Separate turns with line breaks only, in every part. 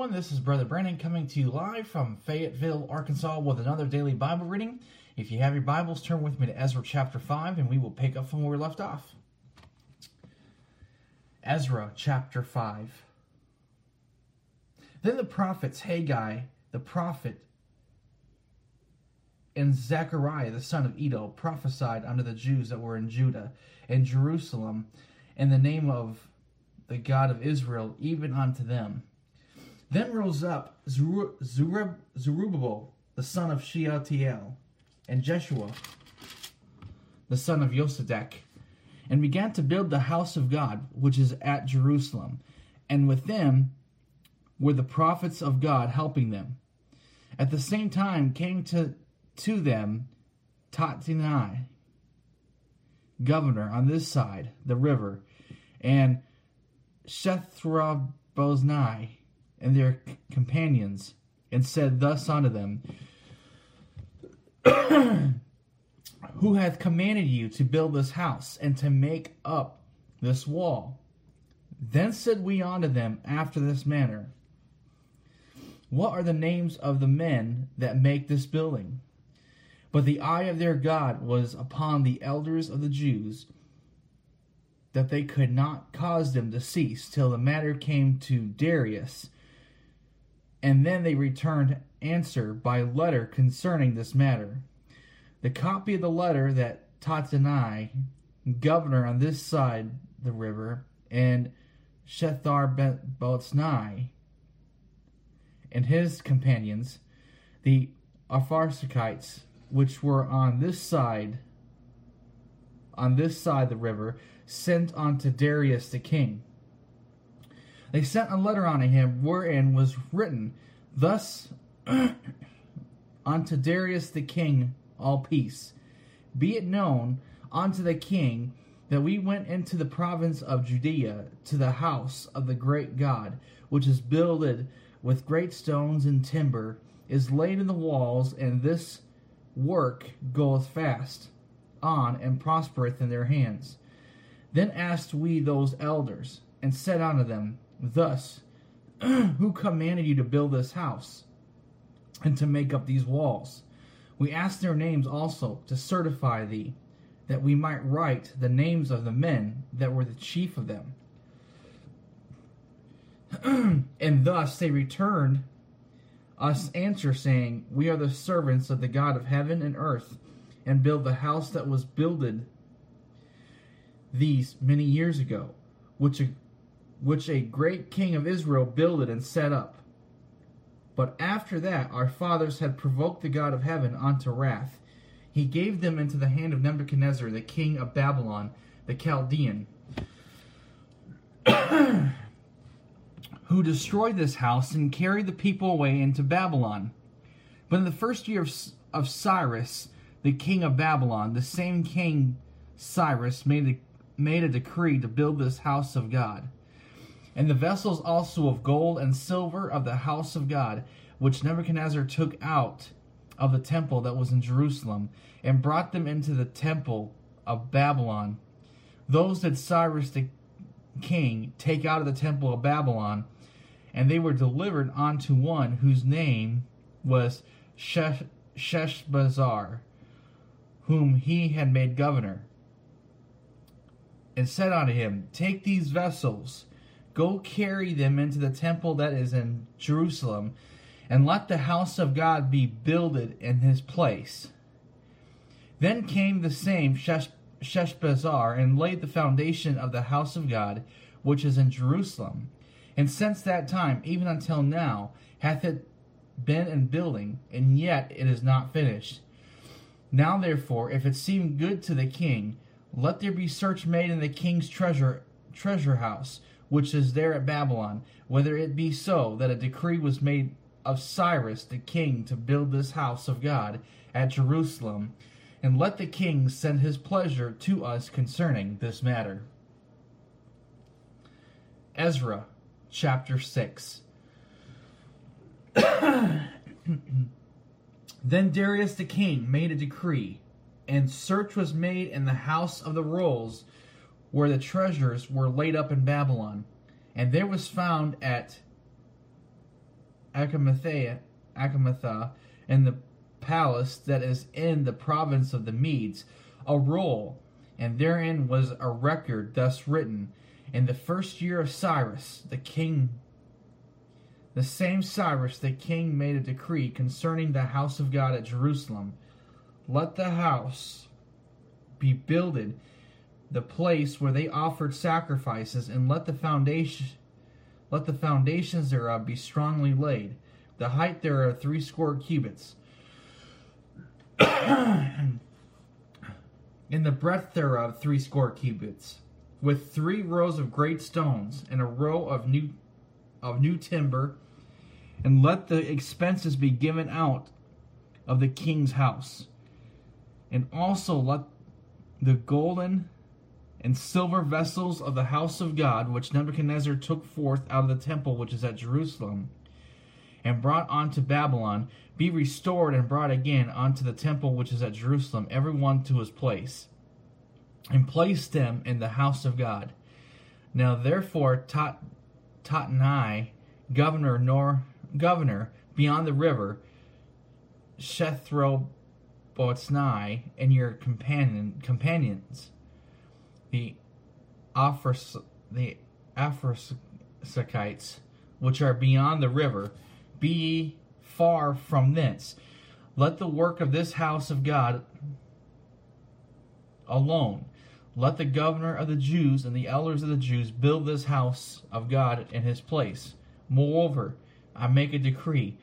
everyone, this is Brother Brandon coming to you live from Fayetteville, Arkansas with another daily Bible reading. If you have your Bibles, turn with me to Ezra chapter 5 and we will pick up from where we left off. Ezra chapter 5. Then the prophets Haggai the prophet and Zechariah the son of Iddo prophesied unto the Jews that were in Judah and Jerusalem in the name of the God of Israel, even unto them. Then rose up Zerubbabel, the son of Shealtiel, and Jeshua, the son of Josedek, and began to build the house of God, which is at Jerusalem. And with them were the prophets of God helping them. At the same time came to them Tattenai, governor on this side, the river, and Shethar-boznai, and their companions, and said thus unto them, Who hath commanded you to build this house, and to make up this wall? Then said we unto them after this manner, What are the names of the men that make this building? But the eye of their God was upon the elders of the Jews, that they could not cause them to cease till the matter came to Darius. And then they returned answer by letter concerning this matter. The copy of the letter that Tattenai, governor on this side the river, and Shethar-boznai, and his companions, the Apharsachites, which were on this side the river, sent unto Darius the king. They sent a letter unto him, wherein was written, Thus unto Darius the king all peace. Be it known unto the king that we went into the province of Judea to the house of the great God, which is builded with great stones and timber, is laid in the walls, and this work goeth fast on, and prospereth in their hands. Then asked we those elders, and said unto them, Thus, who commanded you to build this house, and to make up these walls? We asked their names also, to certify thee, that we might write the names of the men that were the chief of them. And thus they returned us answer, saying, We are the servants of the God of heaven and earth, and build the house that was builded these many years ago, which a great king of Israel builded and set up. But after that our fathers had provoked the God of heaven unto wrath. He gave them into the hand of Nebuchadnezzar, the king of Babylon, the Chaldean, who destroyed this house and carried the people away into Babylon. But in the first year of Cyrus, the king of Babylon, the same king Cyrus made a decree to build this house of God. And the vessels also of gold and silver of the house of God, which Nebuchadnezzar took out of the temple that was in Jerusalem, and brought them into the temple of Babylon. Those did Cyrus the king take out of the temple of Babylon, and they were delivered unto one whose name was Sheshbazzar, whom he had made governor, and said unto him, Take these vessels, go carry them into the temple that is in Jerusalem, and let the house of God be builded in his place. Then came the same Sheshbazzar, and laid the foundation of the house of God, which is in Jerusalem. And since that time, even until now, hath it been in building, and yet it is not finished. Now therefore, if it seem good to the king, let there be search made in the king's treasure house, which is there at Babylon, whether it be so that a decree was made of Cyrus the king to build this house of God at Jerusalem, and let the king send his pleasure to us concerning this matter. Ezra chapter 6. Then Darius the king made a decree, and search was made in the house of the rolls, where the treasures were laid up in Babylon. And there was found at Achamatha, in the palace that is in the province of the Medes, a roll, and therein was a record thus written: in the first year of Cyrus the king, the same Cyrus the king, made a decree concerning the house of God at Jerusalem. Let the house be builded, the place where they offered sacrifices, and let the foundations thereof be strongly laid, the height thereof 80 cubits, in the breadth thereof 80 cubits, with 3 rows of great stones, and a row of new timber, and let the expenses be given out of the king's house. And also let the golden and silver vessels of the house of God, which Nebuchadnezzar took forth out of the temple which is at Jerusalem, and brought unto Babylon, be restored and brought again unto the temple which is at Jerusalem, every one to his place, and place them in the house of God. Now therefore Tatnai, governor beyond the river, Shethro-Boznai, and your companions, the Aphrasites, which are beyond the river, be ye far from thence. Let the work of this house of God alone. Let the governor of the Jews and the elders of the Jews build this house of God in his place. Moreover, I make a decree,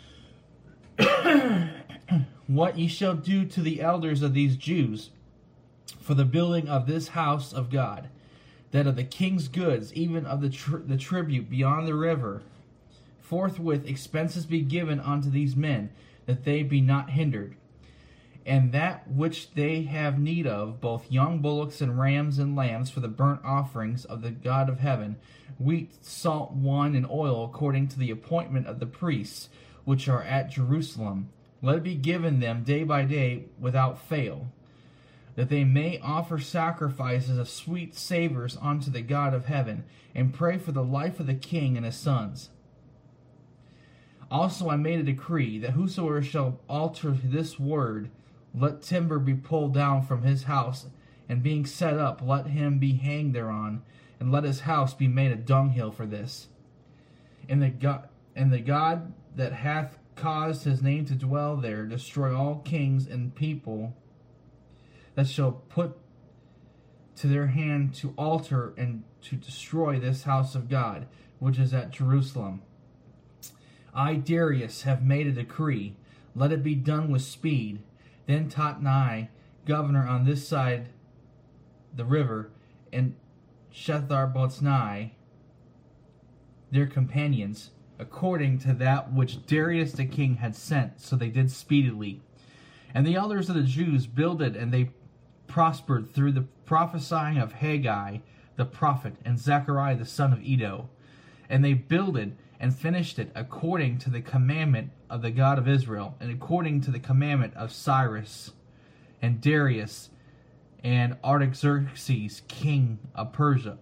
what ye shall do to the elders of these Jews for the building of this house of God, that of the king's goods, even of the tribute beyond the river, forthwith expenses be given unto these men, that they be not hindered. And that which they have need of, both young bullocks and rams and lambs, for the burnt offerings of the God of heaven, wheat, salt, wine, and oil, according to the appointment of the priests, which are at Jerusalem, let it be given them day by day without fail, that they may offer sacrifices of sweet savors unto the God of heaven, and pray for the life of the king and his sons. Also I made a decree, that whosoever shall alter this word, let timber be pulled down from his house, and being set up, let him be hanged thereon, and let his house be made a dunghill for this. And the God that hath caused his name to dwell there, destroy all kings and people that shall put to their hand to alter and to destroy this house of God, which is at Jerusalem. I, Darius, have made a decree, let it be done with speed. Then Tatnai, governor on this side the river, and Shethar-Boznai, their companions, according to that which Darius the king had sent, so they did speedily. And the elders of the Jews builded, and they prospered through the prophesying of Haggai the prophet and Zechariah the son of Iddo. And they builded and finished it according to the commandment of the God of Israel, and according to the commandment of Cyrus and Darius and Artaxerxes, king of Persia.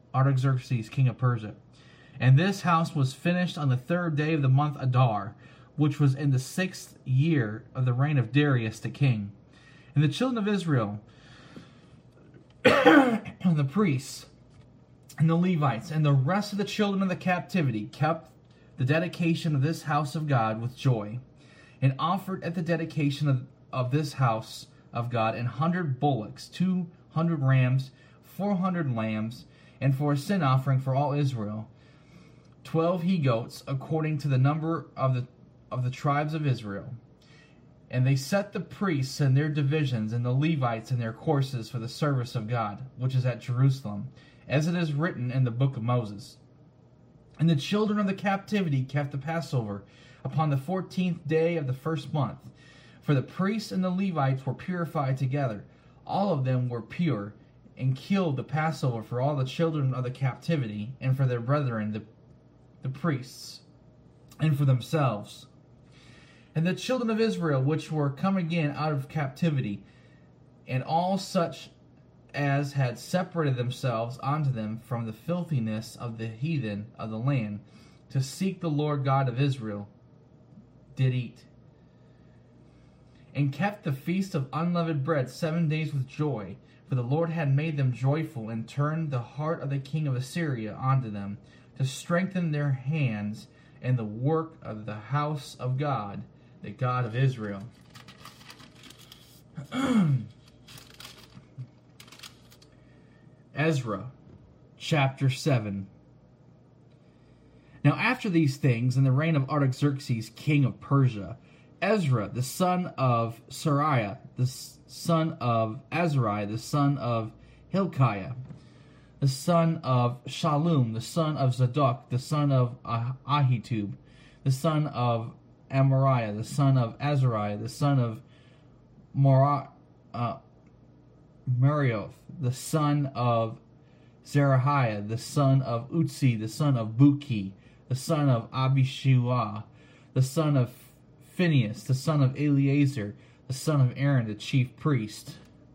And this house was finished on the 3rd day of the month Adar, which was in the 6th year of the reign of Darius the king. And the children of Israel, and the priests, and the Levites, and the rest of the children of the captivity, kept the dedication of this house of God with joy, and offered at the dedication of this house of God 100 bullocks, 200 rams, 400 lambs, and for a sin offering for all Israel, 12 he-goats, according to the number of the tribes of Israel. And they set the priests in their divisions, and the Levites in their courses for the service of God, which is at Jerusalem, as it is written in the book of Moses. And the children of the captivity kept the Passover upon the 14th day of the 1st month. For the priests and the Levites were purified together. All of them were pure, and killed the Passover for all the children of the captivity, and for their brethren, the priests, and for themselves. And the children of Israel, which were come again out of captivity, and all such as had separated themselves unto them from the filthiness of the heathen of the land, to seek the Lord God of Israel did eat, and kept the feast of unleavened bread 7 days with joy, for the Lord had made them joyful, and turned the heart of the king of Assyria unto them, to strengthen their hands in the work of the house of God, the God of Israel. Ezra, chapter 7. Now after these things, in the reign of Artaxerxes, king of Persia, Ezra, the son of Sariah, the son of Azariah, the son of Hilkiah, the son of Shallum, the son of Zadok, the son of Ahitub, the son of Amariah, the son of Azariah, the son of Marioth, the son of Zerahiah, the son of Utzi, the son of Buki, the son of Abishua, the son of Phinehas, the son of Eleazar, the son of Aaron, the chief priest.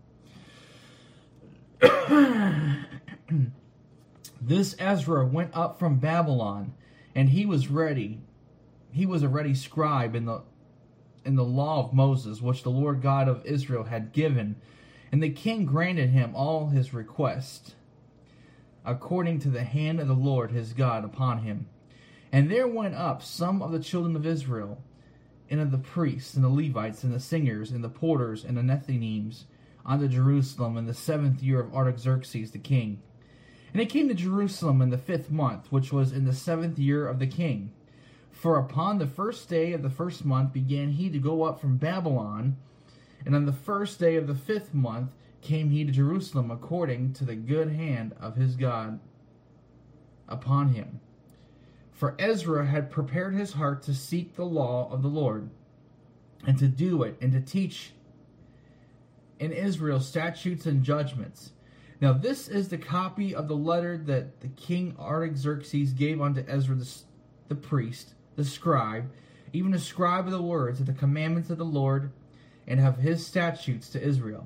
This Ezra went up from Babylon, and he was ready. He was a ready scribe in the law of Moses, which the Lord God of Israel had given. And the king granted him all his requests, according to the hand of the Lord his God upon him. And there went up some of the children of Israel, and of the priests, and the Levites, and the singers, and the porters, and the Nethinims, unto Jerusalem in the 7th year of Artaxerxes the king. And it came to Jerusalem in the 5th month, which was in the 7th year of the king. For upon the 1st day of the 1st month began he to go up from Babylon, and on the 1st day of the 5th month came he to Jerusalem, according to the good hand of his God upon him. For Ezra had prepared his heart to seek the law of the Lord, and to do it, and to teach in Israel statutes and judgments. Now this is the copy of the letter that the king Artaxerxes gave unto Ezra the priest, the scribe, even a scribe of the words of the commandments of the Lord, and of his statutes to Israel.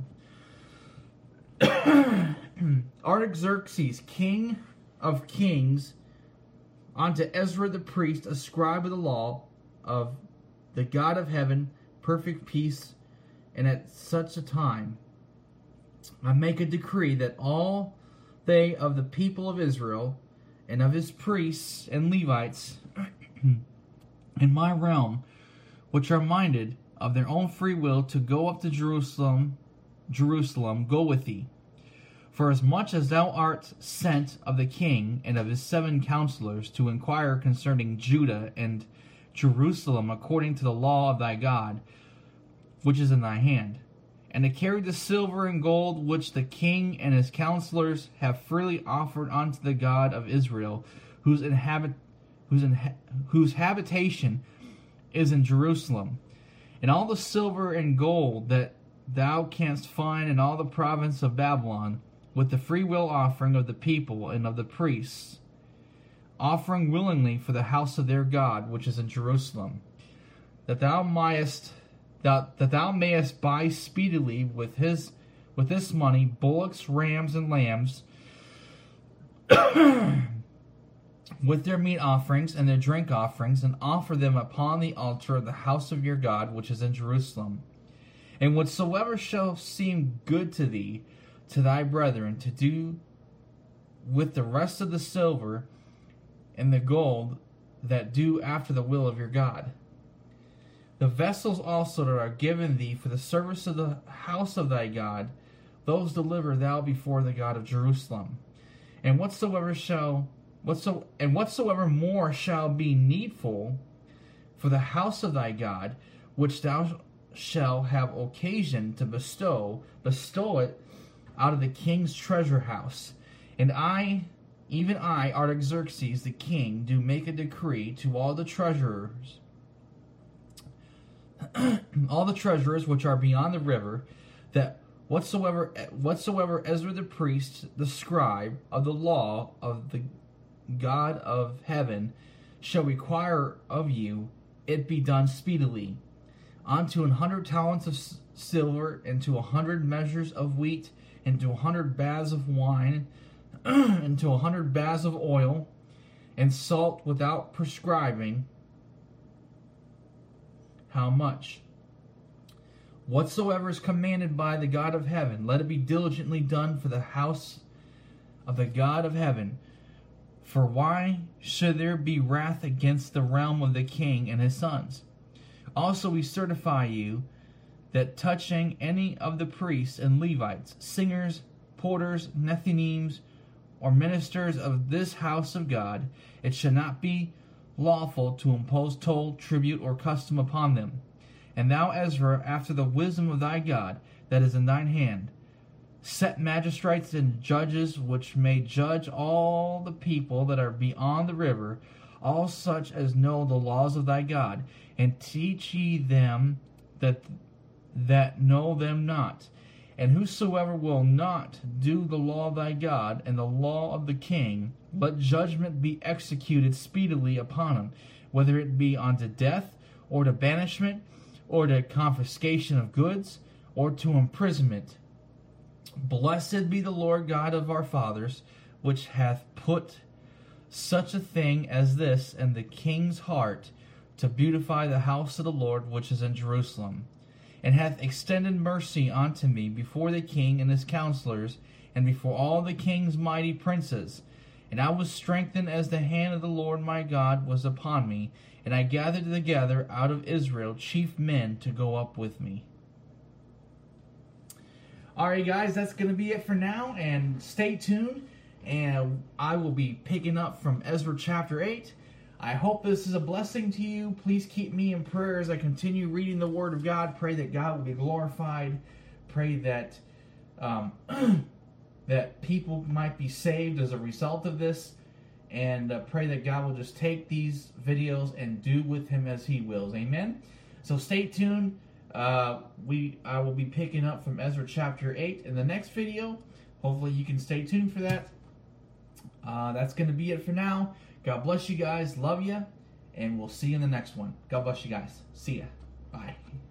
Artaxerxes, king of kings, unto Ezra the priest, a scribe of the law of the God of heaven, perfect peace, and at such a time I make a decree that all they of the people of Israel, and of his priests and Levites in my realm, which are minded of their own free will to go up to Jerusalem, go with thee. For as much as thou art sent of the king and of his 7 counselors to inquire concerning Judah and Jerusalem according to the law of thy God, which is in thy hand, and to carry the silver and gold which the king and his counselors have freely offered unto the God of Israel, whose habitation is in Jerusalem, and all the silver and gold that thou canst find in all the province of Babylon, with the freewill offering of the people and of the priests, offering willingly for the house of their God which is in Jerusalem, that thou mayest buy speedily with this money bullocks, rams, and lambs, with their meat offerings and their drink offerings, and offer them upon the altar of the house of your God which is in Jerusalem. And whatsoever shall seem good to thee, to thy brethren, to do with the rest of the silver and the gold, that do after the will of your God. The vessels also that are given thee for the service of the house of thy God, those deliver thou before the God of Jerusalem. And whatsoever more shall be needful for the house of thy God, which thou shalt have occasion to bestow it out of the king's treasure house. And I, even I, Artaxerxes the king, do make a decree to all the treasurers, which are beyond the river, that whatsoever Ezra the priest, the scribe of the law of the God of heaven, shall require of you, it be done speedily, unto 100 talents of silver, and to 100 measures of wheat, and to 100 baths of wine, and to 100 baths of oil, and salt without prescribing how much. Whatsoever is commanded by the God of heaven, let it be diligently done for the house of the God of heaven. For why should there be wrath against the realm of the king and his sons? Also we certify you that touching any of the priests and Levites, singers, porters, Nethinims, or ministers of this house of God, it shall not be lawful to impose toll, tribute, or custom upon them. And thou, Ezra, after the wisdom of thy God that is in thine hand, set magistrates and judges which may judge all the people that are beyond the river, all such as know the laws of thy God, and teach ye them that know them not. And whosoever will not do the law of thy God and the law of the king, let judgment be executed speedily upon him, whether it be unto death, or to banishment, or to confiscation of goods, or to imprisonment. Blessed be the Lord God of our fathers, which hath put such a thing as this in the king's heart, to beautify the house of the Lord which is in Jerusalem, and hath extended mercy unto me before the king and his counselors, and before all the king's mighty princes. And I was strengthened as the hand of the Lord my God was upon me, and I gathered together out of Israel chief men to go up with me. Alright guys, that's going to be it for now, and stay tuned, and I will be picking up from Ezra chapter 8. I hope this is a blessing to you. Please keep me in prayer as I continue reading the Word of God. Pray that God will be glorified. Pray that that people might be saved as a result of this. And pray that God will just take these videos and do with Him as He wills. Amen? So stay tuned. I will be picking up from Ezra chapter 8 in the next video. Hopefully you can stay tuned for that. That's going to be it for now. God bless you guys. Love you. And we'll see you in the next one. God bless you guys. See ya. Bye.